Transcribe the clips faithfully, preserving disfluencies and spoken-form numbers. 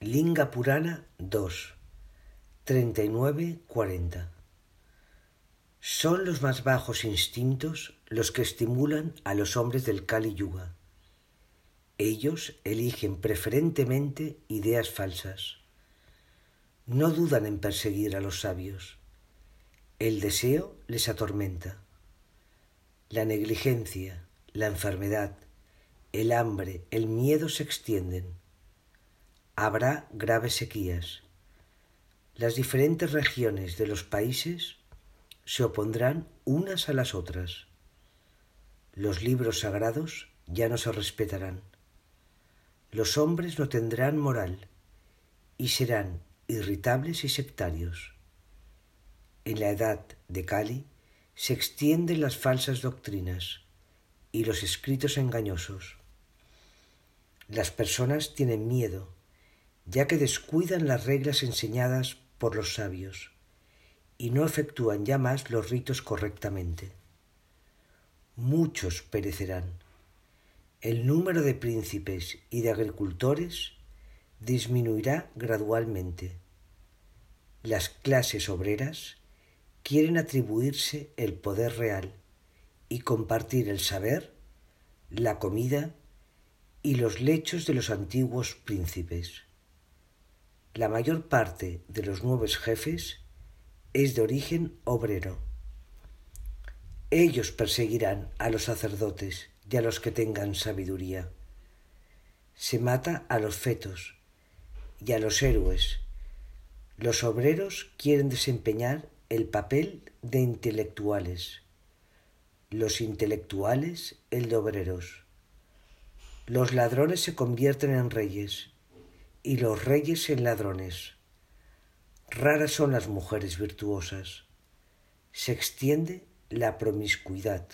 Linga Purana dos, treinta y nueve cuarenta. Son los más bajos instintos los que estimulan a los hombres del Kali Yuga. Ellos eligen preferentemente ideas falsas. No dudan en perseguir a los sabios. El deseo les atormenta. La negligencia, la enfermedad, el hambre, el miedo se extienden. Habrá graves sequías. Las diferentes regiones de los países se opondrán unas a las otras. Los libros sagrados ya no se respetarán. Los hombres no tendrán moral y serán irritables y sectarios. En la edad de Kali se extienden las falsas doctrinas y los escritos engañosos. Las personas tienen miedo, ya que descuidan las reglas enseñadas por los sabios y no efectúan ya más los ritos correctamente. Muchos perecerán. El número de príncipes y de agricultores disminuirá gradualmente. Las clases obreras quieren atribuirse el poder real y compartir el saber, la comida y los lechos de los antiguos príncipes. La mayor parte de los nuevos jefes es de origen obrero. Ellos perseguirán a los sacerdotes y a los que tengan sabiduría. Se mata a los fetos y a los héroes. Los obreros quieren desempeñar el papel de intelectuales, los intelectuales el de obreros. Los ladrones se convierten en reyes y los reyes en ladrones. Raras son las mujeres virtuosas. Se extiende la promiscuidad.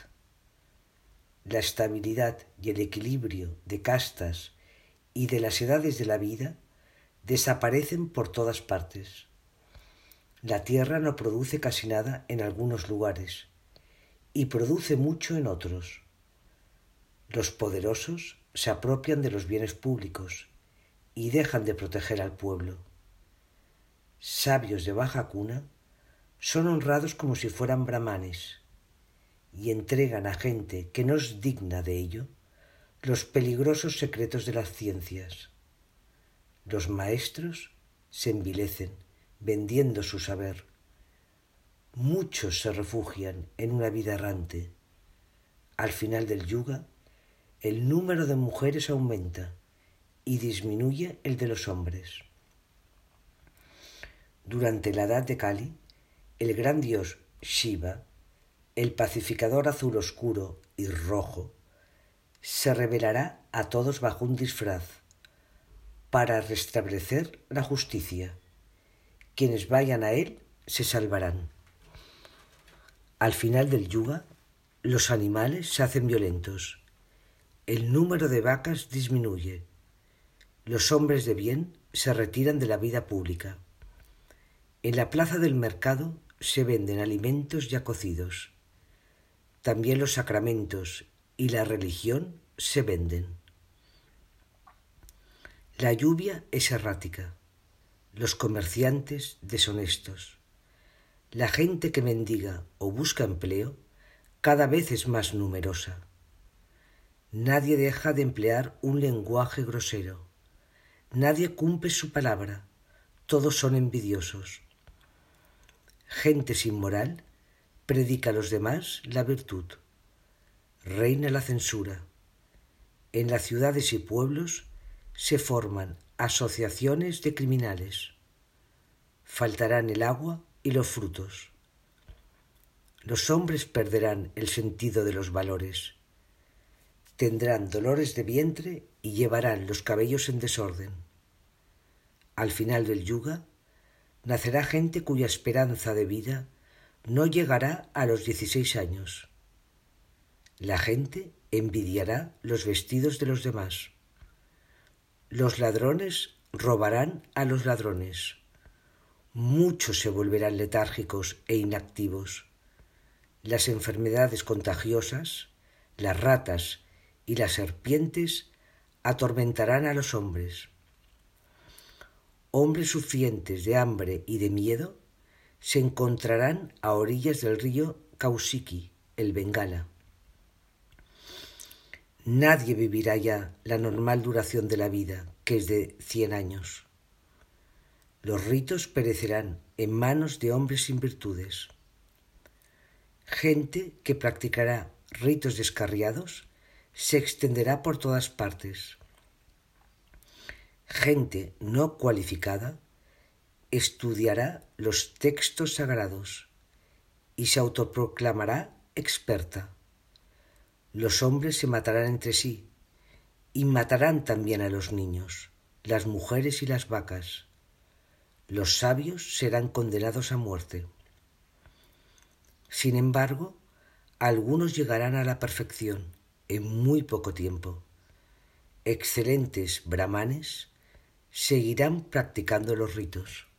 La estabilidad y el equilibrio de castas y de las edades de la vida desaparecen por todas partes. La tierra no produce casi nada en algunos lugares y produce mucho en otros. Los poderosos se apropian de los bienes públicos y dejan de proteger al pueblo. Sabios de baja cuna son honrados como si fueran brahmanes y entregan a gente que no es digna de ello los peligrosos secretos de las ciencias. Los maestros se envilecen vendiendo su saber. Muchos se refugian en una vida errante. Al final del yuga, el número de mujeres aumenta y disminuye el de los hombres. Durante la edad de Kali, el gran dios Shiva, el pacificador azul oscuro y rojo, se revelará a todos bajo un disfraz para restablecer la justicia. Quienes vayan a él se salvarán. Al final del yuga, los animales se hacen violentos. El número de vacas disminuye. Los hombres de bien se retiran de la vida pública. En la plaza del mercado se venden alimentos ya cocidos. También los sacramentos y la religión se venden. La lluvia es errática. Los comerciantes deshonestos. La gente que mendiga o busca empleo cada vez es más numerosa. Nadie deja de emplear un lenguaje grosero. Nadie cumple su palabra. Todos son envidiosos. Gente sin moral predica a los demás la virtud. Reina la censura. En las ciudades y pueblos se forman asociaciones de criminales. Faltarán el agua y los frutos. Los hombres perderán el sentido de los valores. Tendrán dolores de vientre y llevarán los cabellos en desorden. Al final del yuga, nacerá gente cuya esperanza de vida no llegará a los dieciséis años. La gente envidiará los vestidos de los demás. Los ladrones robarán a los ladrones. Muchos se volverán letárgicos e inactivos. Las enfermedades contagiosas, las ratas y las serpientes atormentarán a los hombres. hombres sufrientes de hambre y de miedo se encontrarán a orillas del río Kaushiki, el Bengala. Nadie vivirá ya la normal duración de la vida, que es de cien años. Los ritos perecerán en manos de hombres sin virtudes. Gente que practicará ritos descarriados se extenderá por todas partes. Gente no cualificada estudiará los textos sagrados y se autoproclamará experta. Los hombres se matarán entre sí y matarán también a los niños, las mujeres y las vacas. Los sabios serán condenados a muerte. Sin embargo, algunos llegarán a la perfección en muy poco tiempo. Excelentes brahmanes seguirán practicando los ritos.